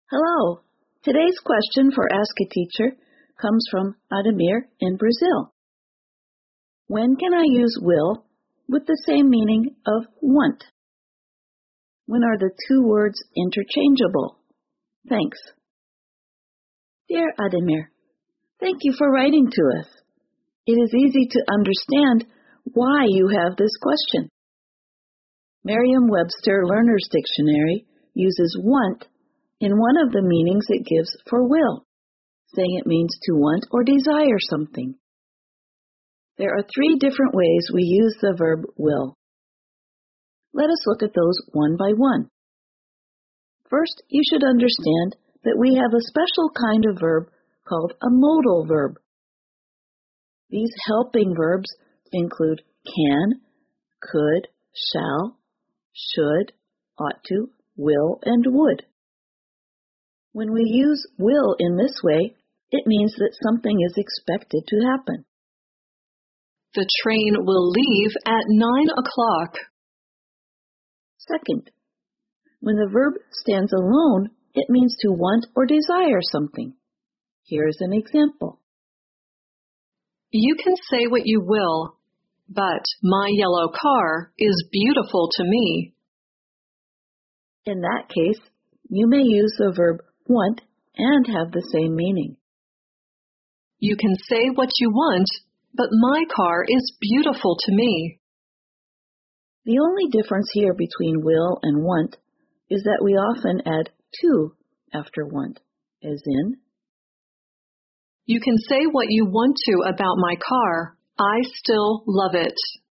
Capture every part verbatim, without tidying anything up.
Hello. Today's question for Ask a Teacher comes from Ademir in Brazil. When can I use will with the same meaning of want? When are the two words interchangeable? Thanks. Dear Ademir, thank you for writing to us. It is easy to understand why you have this question. Merriam-Webster Learner's Dictionary uses want in one of the meanings it gives for will, saying it means to want or desire something. There are three different ways we use the verb will. Let us look at those one by one. First, you should understand that we have a special kind of verb called a modal verb. These helping verbs include can, could, shall, should, ought to, will, and would. When we use will in this way, it means that something is expected to happen. The train will leave at nine o'clock. Second, when the verb stands alone, it means to want or desire something. Here's an example. You can say what you will, but my yellow car is beautiful to me. In that case, you may use the verb want and have the same meaning. You can say what you want, but my car is beautiful to me. The only difference here between will and want is that we often add to after want, as in, you can say what you want to about my car. I still love it.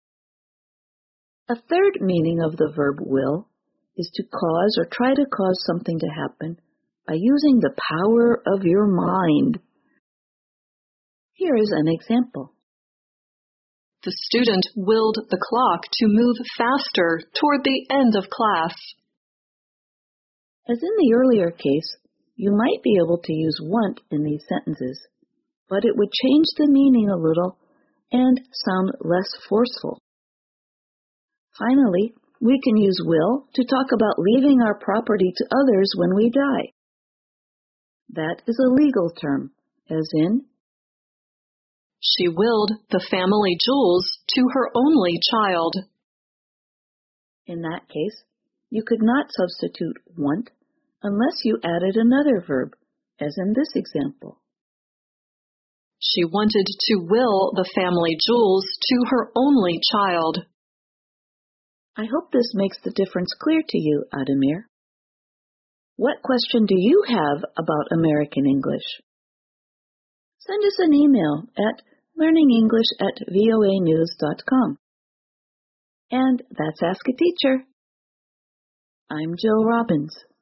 A third meaning of the verb will is to cause or try to cause something to happen by using the power of your mind. Here is an example. The student willed the clock to move faster toward the end of class. As in the earlier case, you might be able to use want in these sentences, but it would change the meaning a little and sound less forceful. Finally, we can use will to talk about leaving our property to others when we die. That is a legal term, as in, she willed the family jewels to her only child. In that case, you could not substitute want unless you added another verb, as in this example. She wanted to will the family jewels to her only child. I hope this makes the difference clear to you, Ademir. What question do you have about American English? Send us an email at learningenglish at voa news dot com. And that's Ask a Teacher. I'm Jill Robbins.